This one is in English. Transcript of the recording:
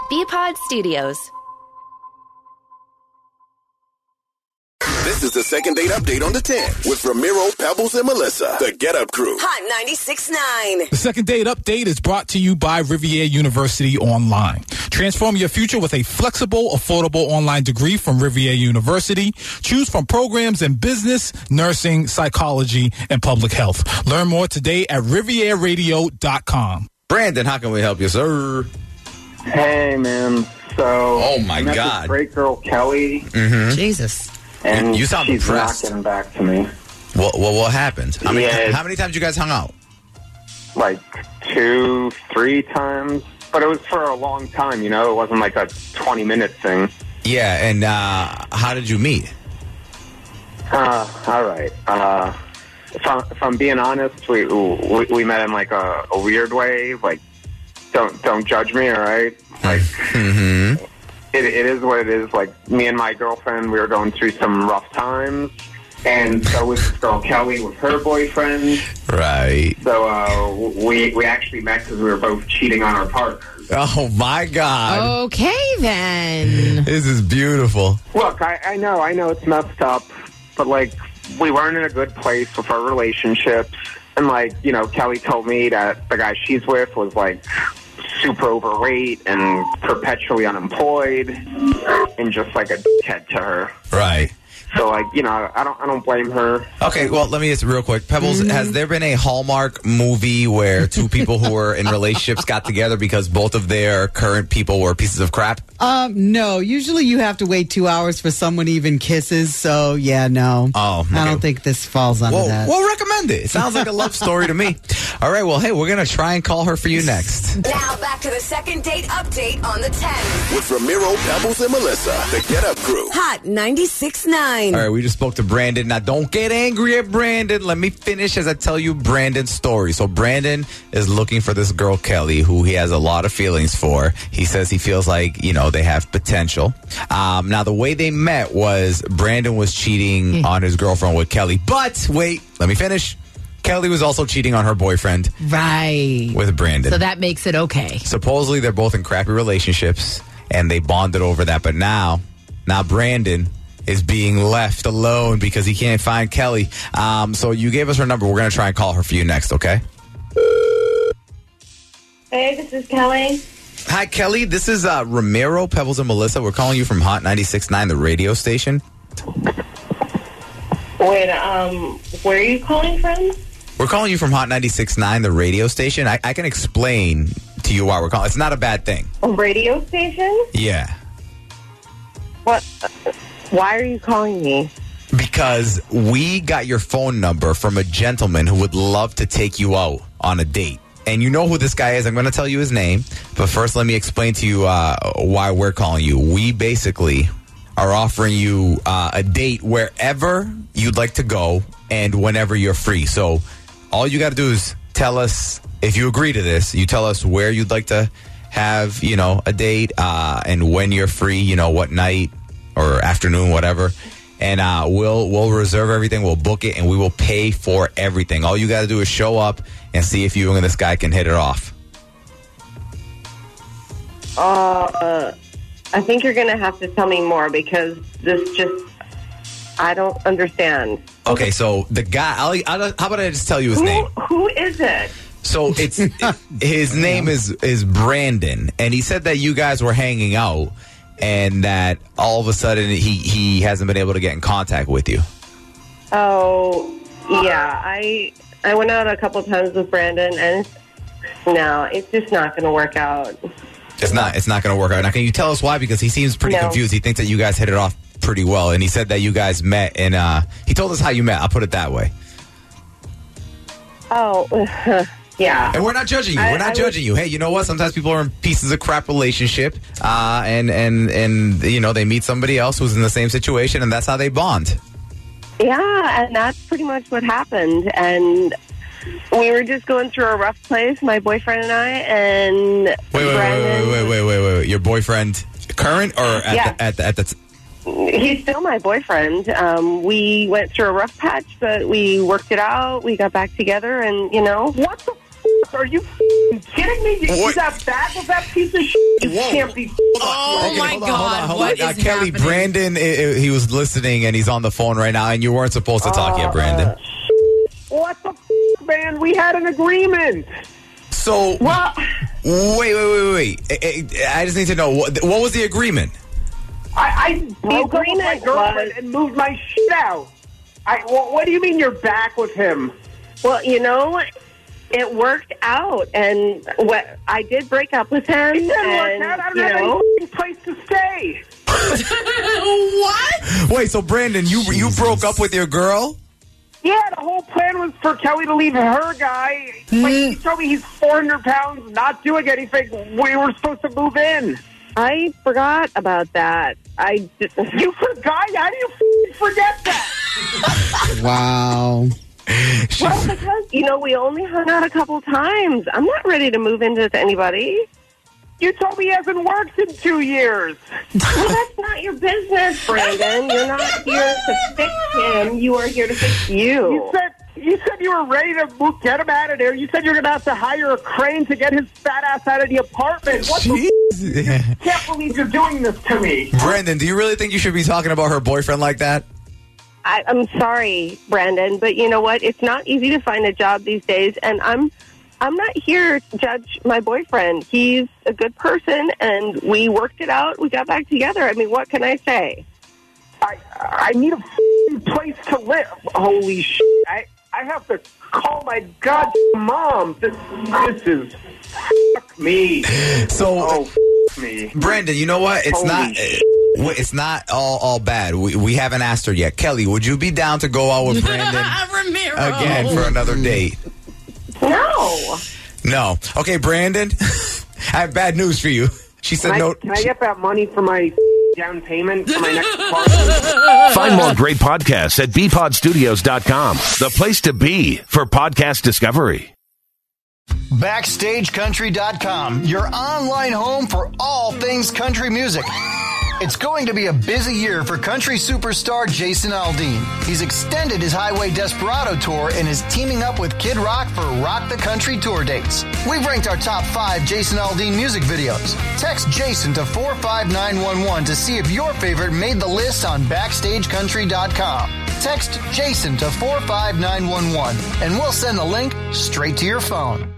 BPod Studios. This is the second date update on the 10 with Ramiro, Pebbles, and Melissa, the Get Up Crew. Hot 96.9. The second date update is brought to you by Rivier University Online. Transform your future with a flexible, affordable online degree from Rivier University. Choose from programs in business, nursing, psychology, and public health. Learn more today at rivierradio.com. Brandon, how can we help you, sir? Hey, man. So, oh my I met God, this great girl Kelly. Mm-hmm. Jesus, and you sound she's impressed. not getting back to me. What happened? How Yeah. many times you guys hung out? Like 2-3 times, but it was for a long time. You know, it wasn't like a 20-minute thing. Yeah, and how did you meet? All right. If I'm being honest, we met in like a weird way. Like, don't judge me, all right? Like, Mm-hmm. it is what it is. Like, me and my girlfriend, we were going through some rough times, and so was this girl Kelly with her boyfriend. Right. So we actually met because we were both cheating on our partners. Oh my God. Okay, then. This is beautiful. Look, I know it's messed up, but like, we weren't in a good place with our relationships. And like, you know, Kelly told me that the guy she's with was like super overweight and perpetually unemployed and just like a dickhead to her. Right. So like, you know, I don't blame her. Okay, well, let me ask real quick. Pebbles, has there been a Hallmark movie where two people who were in relationships got together because both of their current people were pieces of crap? No. Usually you have to wait 2 hours for someone even kisses. So, yeah, no. Oh, okay. I don't think this falls under that. Well, recommend it. It sounds like a love story to me. All right, well, hey, we're going to try and call her for you next. Now back to the second date update on the 10. With Ramiro, Pebbles, and Melissa, the Get Up Crew. Hot 96.9. All right, we just spoke to Brandon. Now, don't get angry at Brandon. Let me finish as I tell you Brandon's story. So, Brandon is looking for this girl, Kelly, who he has a lot of feelings for. He says he feels like, you know, they have potential. Now, the way they met was Brandon was cheating on his girlfriend with Kelly. But, wait, let me finish. Kelly was also cheating on her boyfriend. Right. With Brandon. So that makes it okay. Supposedly, they're both in crappy relationships, and they bonded over that. But now Brandon is being left alone because he can't find Kelly. So you gave us her number. We're going to try and call her for you next, okay? Hey, this is Kelly. Hi, Kelly. This is Ramiro, Pebbles, and Melissa. We're calling you from Hot 96.9, the radio station. Wait, where are you calling from? We're calling you from Hot 96.9, the radio station. I can explain to you why we're calling. It's not a bad thing. A radio station? Yeah. What? Why are you calling me? Because we got your phone number from a gentleman who would love to take you out on a date. And you know who this guy is. I'm going to tell you his name. But first, let me explain to you why we're calling you. We basically are offering you a date wherever you'd like to go and whenever you're free. So all you got to do is tell us, if you agree to this, you tell us where you'd like to have, you know, a date and when you're free, you know, what night or afternoon, whatever. And we'll reserve everything. We'll book it, and we will pay for everything. All you got to do is show up and see if you and this guy can hit it off. I think you're going to have to tell me more because this just, I don't understand. Okay, so the guy, how about I just tell you his name? Who is it? So it's his name is Brandon, and he said that you guys were hanging out, and that all of a sudden he hasn't been able to get in contact with you. Oh, yeah. I went out a couple times with Brandon, and no, it's just not going to work out. It's not going to work out. Now, can you tell us why? Because he seems pretty confused. He thinks that you guys hit it off pretty well, and he said that you guys met, and he told us how you met. I'll put it that way. Oh, yeah. And we're not judging you. We're not judging you. Hey, you know what? Sometimes people are in pieces of crap relationship, and you know, they meet somebody else who's in the same situation, and that's how they bond. Yeah, and that's pretty much what happened. And we were just going through a rough place, my boyfriend and I, and Wait. Your boyfriend, current or at the he's still my boyfriend. We went through a rough patch, but we worked it out. We got back together, and, you know. What the Are you kidding me? He's that back with that piece of shit. You can't be. Oh, my God. Hold What on. is Kelly, happening? Brandon, he was listening and he's on the phone right now, and you weren't supposed to talk yet, Brandon. What the man? We had an agreement. So, Well, wait. I just need to know, what was the agreement? I broke up with my agreement girlfriend was- and moved my shit out. What do you mean you're back with him? Well, it worked out, and I did break up with him. It didn't work and, out. I don't have any f***ing place to stay. What? Wait, so Brandon, you broke up with your girl? Yeah, the whole plan was for Kelly to leave her guy. Like, he told me he's 400 pounds, not doing anything. We were supposed to move in. I forgot about that. You forgot? How do you f***ing forget that? Wow. Well, because, we only hung out a couple times. I'm not ready to move into anybody. You told me he hasn't worked in 2 years. Well, that's not your business, Brandon. You're not here to fix him. You are here to fix you. You said you were ready to get him out of there. You said you were going to have to hire a crane to get his fat ass out of the apartment. What the I can't believe you're doing this to me. Brandon, do you really think you should be talking about her boyfriend like that? I'm sorry, Brandon, but you know what? It's not easy to find a job these days, and I'm not here to judge my boyfriend. He's a good person, and we worked it out. We got back together. I mean, what can I say? I need a f***ing place to live. Holy shit. I have to call my goddamn mom. This is fuck me. So, F*** me. Brandon, you know what? It's Holy not. shit. It's not all bad. We haven't asked her yet. Kelly, would you be down to go out with Brandon Ramiro. again for another date? No. No. Okay, Brandon, I have bad news for you. She said no. Can I get that money for my down payment for my next apartment? Find more great podcasts at bpodstudios.com, the place to be for podcast discovery. BackstageCountry.com, your online home for all things country music. It's going to be a busy year for country superstar Jason Aldean. He's extended his Highway Desperado tour and is teaming up with Kid Rock for Rock the Country tour dates. We've ranked our top 5 Jason Aldean music videos. Text Jason to 45911 to see if your favorite made the list on BackstageCountry.com. Text Jason to 45911 and we'll send the link straight to your phone.